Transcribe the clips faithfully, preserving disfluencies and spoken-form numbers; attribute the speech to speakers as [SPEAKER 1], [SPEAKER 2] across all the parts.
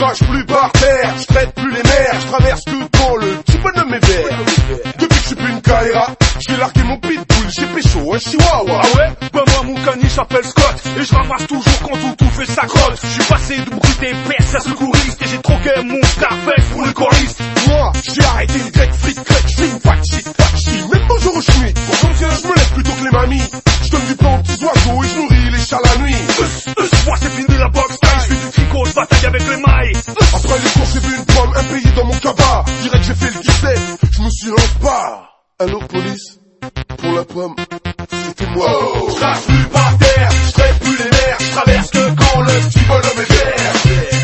[SPEAKER 1] crache plus par terre, je traite plus les mers, je traverse tout quand le petit bonhomme est vert. Depuis que je suis plus une Kaira, j'ai largué mon pitbull, j'ai pécho un chihuahua.
[SPEAKER 2] Ah ouais? Bah moi mon caniche s'appelle Scott, et je ramasse toujours quand tout tout fait sa crotte. Je suis passé de brut épaisse à secouriste, et j'ai troqué mon Scarface pour le choriste.
[SPEAKER 1] Moi, j'ai arrêté le grec, fric, grec, je fais une fat shit, fat shit. Même bonjour au schmitt, pour comme je me lève plutôt que les mamies. Je donne du plan aux petits oiseaux et je nourris les chats la nuit.
[SPEAKER 2] Euh, euh, moi c'est fini la boxe taille, je fais du tricot, je bataille avec les mailles.
[SPEAKER 1] Après les cours, j'ai vu une pomme, un pays dans mon cabas. Direct, j'ai fait le dix-sept, je me suis lancé pas. Allô, police? Pour la pomme, c'était moi. Oh, je crache plus par terre, je traite plus les mers, je traverse que quand le petit bonhomme est vert.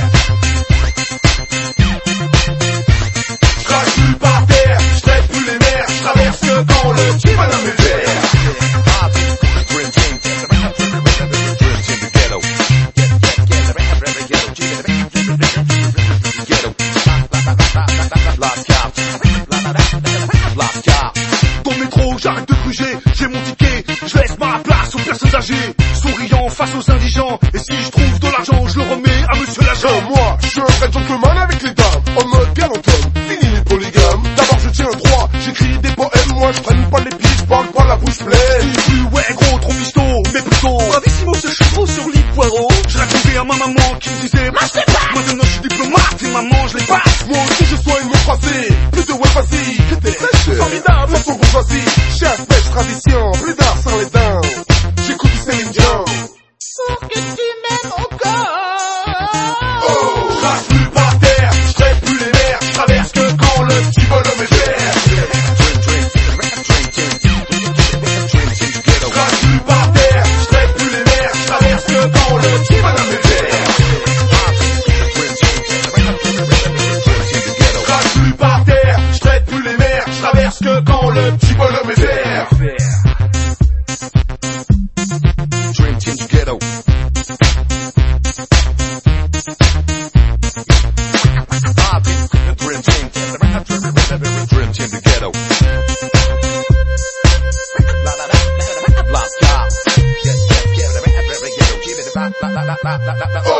[SPEAKER 1] Je crache plus par terre, je traite plus les mers, je traverse que quand le petit bonhomme est vert.
[SPEAKER 2] Dans le métro, j'arrête de gruger, j'ai mon ticket, je laisse ma place aux personnes âgées, souriant face aux indigents, et si je trouve de l'argent, je le remets à monsieur l'agent.
[SPEAKER 1] Moi, je suis un vrai gentleman avec les dames, en mode galantum, fini les polygames. D'abord je tiens droit, j'écris des poèmes, moi je traîne pas les pieds, je parle pas la bouche pleine.
[SPEAKER 2] Plus ouais gros, trop misto, mais plutôt bravissimo ce chevaux sur lit poireau. Je racontais à ma maman qui me disait ma c'est pas. Maintenant je suis diplomate et maman je les passe.
[SPEAKER 1] Moi aussi je sois une mon phrasé, plus de ouais vas-y, que t'es
[SPEAKER 2] formidable,
[SPEAKER 1] façon bourgeoisie, chef, pêche, tradition, plus d'art sans les dents. J'écoute du Céline Dion.
[SPEAKER 3] Pour que tu m'aimes encore.
[SPEAKER 1] Oh, je crache plus par terre, je traite plus les mers, je traverse que quand le petit bonhomme est vert. Je crache plus par terre, je traite plus les mers, je traverse que quand le petit bonhomme est vert. Je crache plus par terre, je traite plus les mers, je traverse que quand le petit bonhomme est vert.
[SPEAKER 4] Dream Team du ghetto. Dream Team, Dream Team du ghetto. Lock, lock, lock, lock, lock, lock, lock, lock, lock, lock, lock, lock, lock, lock, lock, lock, lock, lock,